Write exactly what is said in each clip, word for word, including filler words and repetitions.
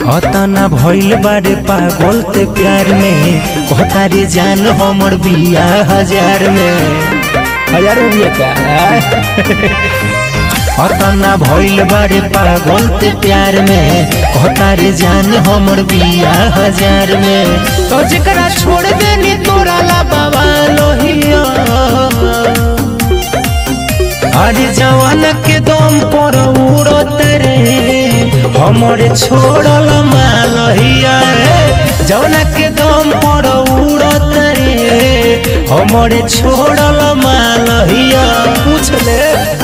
अतना भइल बारे पागल ते प्यार में कहता रे जान हमर बिया हजार में हजार में बिया का अतना भइल बारे पागल ते प्यार में कहता रे जान हमर बिया हजार में तो जकरा छोड़ देनी तोरा ला बाबा लोहिया अरे जवान के दम पर उड़त रे हमरे छोड़ल मालहिया जवान के दम पर उड़त रे हमरे छोड़ल मालहिया पूछ ले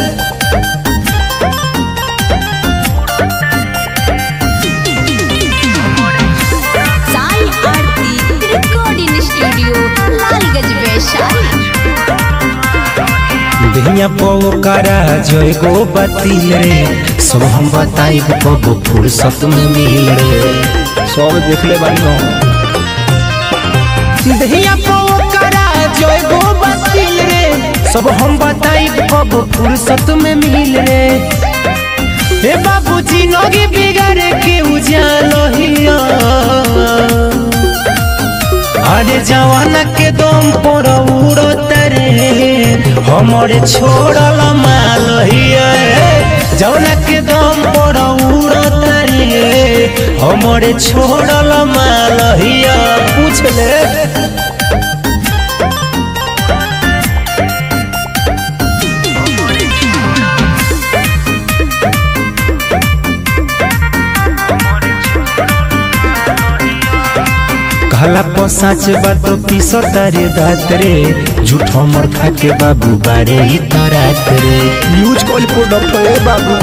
साई आरती रिकॉर्डिंग स्टूडियो लालगंज वैशाली। दुनिया पोकरा जय गो बतिल रे सब हम बताई कब फुर्सत में मिल रे सब देख ले बानी हो दुनिया पोकरा जय गो बतिल रे सब हम बताई कब फुर्सत में मिल रे हे बाबूजी नोगे बिगाड़ के उजालो हिया अरे जवान के दम पर उड़त रे हमरे छोड़ल मालहिया जवान के दम पर उड़त रे हमरे छोड़ल मालहिया पूछ ले कहला पर सच बात पीसो तारे दात रे झूठ हमर खा के बाबू बारे ही तरात रे यूज कॉल प्रोडक्ट है बाबू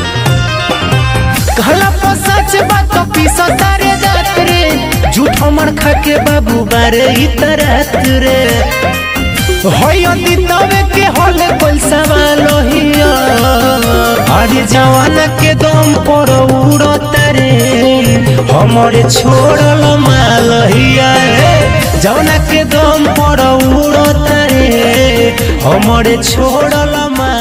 कहला पर सच बात पीसो तारे दात रे झूठ हमर खा के बाबू बारे ही तरात रे होय दितवे के होले कोई सवाल हिया अरे जवान के दम पर उड़त रे हमरे छोड़ल मालहिया जवान के दम पर उड़त रे हमरे छोड़ल माल